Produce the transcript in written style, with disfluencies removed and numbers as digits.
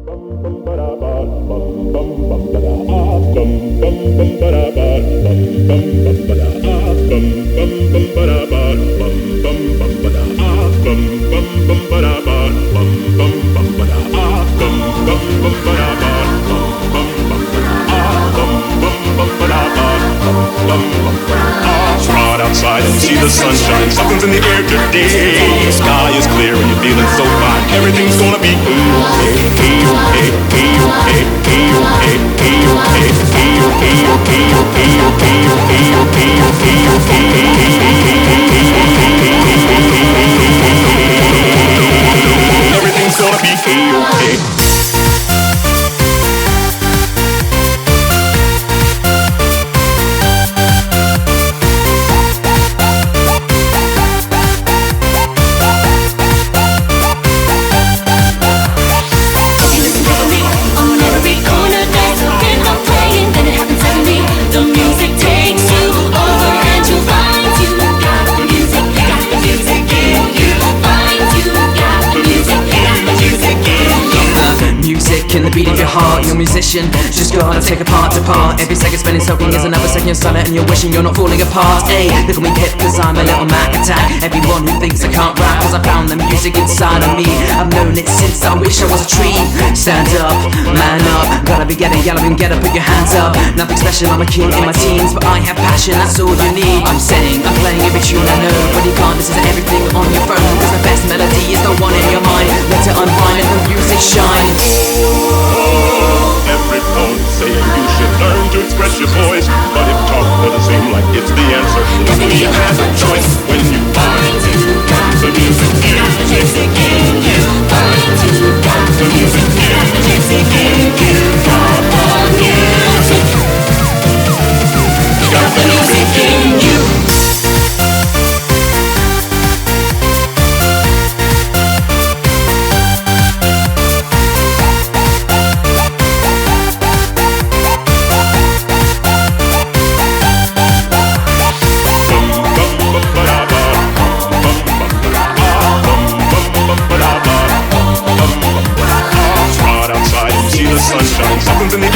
Outside and see the sunshine, something's in the air today. The sky is clear and you're feeling so fine. Everything's gonna be okay, okay, okay, okay, okay, okay, okay, okay, okay, everything's gonna be okay. In the beat of your heart, you're a musician. Just gotta take a part to part. Every second spending soaking is another second you're silent and you're wishing you're not falling apart. Hey, look at me hip cause I'm a little Mac attack. Everyone who thinks I can't rap cause I found the music inside of me. I've known it since I wish I was a tree. Stand up, man up. Gotta be getting yellow and get up, put your hands up. Nothing special, I'm a king in my teens, but I have passion, that's all you need. I'm saying, I'm playing every tune I know. When you can't, this is everything on your phone. Cause the best melody is the one in your mind. Let it unwind and the music shine. Every poet saying you should learn to express your voice, but if talk doesn't seem like it's the answer, then you have a choice. When you find the music in you, find the music in you, got the music, got the music in you. Sunshine, something's in the